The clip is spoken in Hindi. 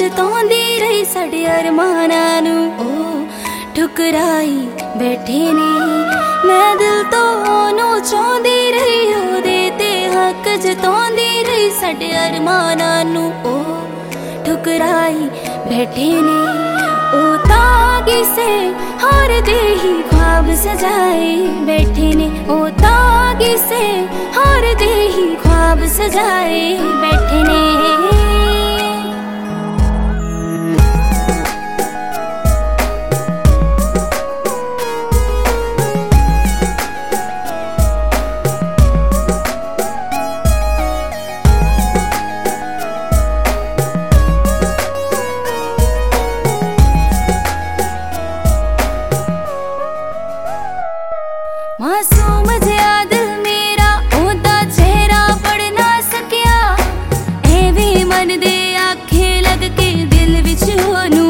जताउंदी रही साडे अरमानां नूं ओ ठुकराई बैठे ने। मैं दिल तो ओनू चाहुंदी रही ओदे ते हक जताउंदी रही साडे अरमानां नूं ओ ठुकराई बैठे ने। ओ तागी से हार दे ही ख्वाब सजाए बैठे ने। ओ तागी से हार दे ही ख्वाब सजाए बैठे ने। मासूम जिहा दिल मेरा ओदा चेहरा पढ़ ना सकिया। एवें मन दे आखे लग के दिल विच ओनू